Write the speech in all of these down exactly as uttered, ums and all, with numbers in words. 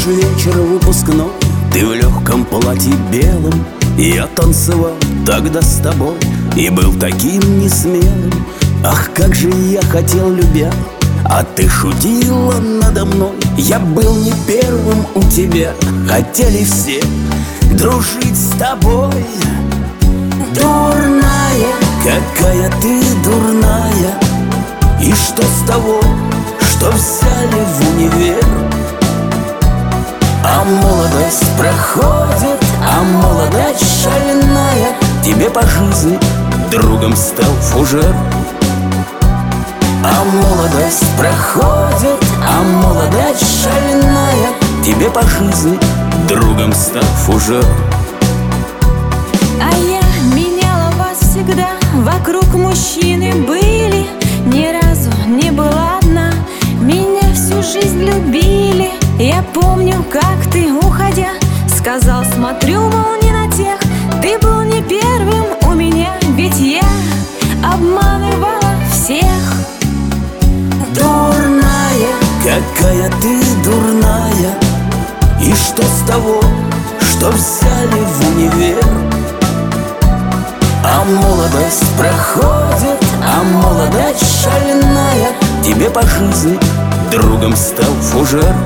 Помнишь вечер выпускной, ты в легком платье белом? Я танцевал тогда с тобой и был таким несмелым. Ах, как же я хотел, любя, а ты шутила надо мной. Я был не первым у тебя, хотели все дружить с тобой. Дурная, какая ты дурная. И что с того, что взяли в универ? А молодость проходит, а молодость шальная. Тебе по жизни другом стал фужер. А молодость проходит, а молодость шальная. Тебе по жизни другом стал фужер. А я меняла вас всегда, вокруг мужчины были. Ни разу не была одна, меня всю жизнь любили. Я помню, как ты, уходя, сказал: смотрю, мол, не на тех. Ты был не первым у меня, ведь я обманывала всех. Дурная, какая ты дурная. И что с того, что взяли в универ? А молодость проходит, а молодость шальная. Тебе по жизни другом стал фужер.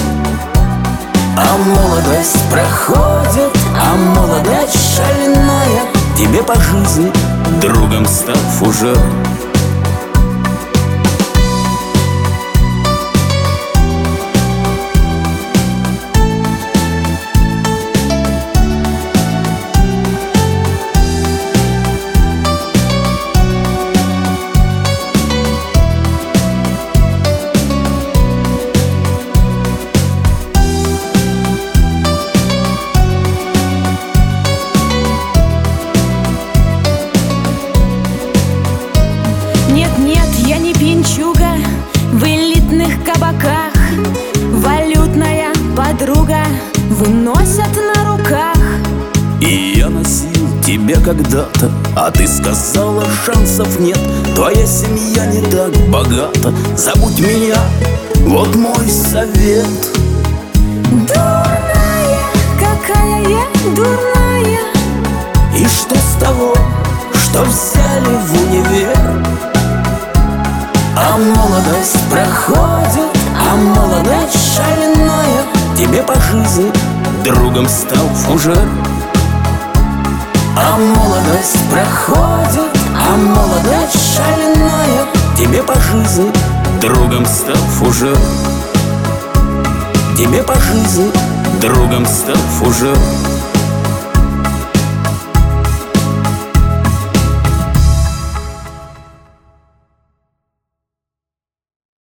А молодость проходит, а молодость шальная. Тебе по жизни другом стал фужер. Нет-нет, я не пьянчуга в элитных кабаках. Валютная подруга выносят на руках. И я носил тебя когда-то, а ты сказала, шансов нет. Твоя семья не так богата, забудь меня, вот мой совет. Дурная, какая я дурная. И что с того, что взяли в универ? А молодость проходит, а молодость шальная. Тебе по жизни другом стал фужер. А молодость проходит, а молодость шальная. Тебе по жизни другом стал фужер. Тебе по жизни другом стал фужер.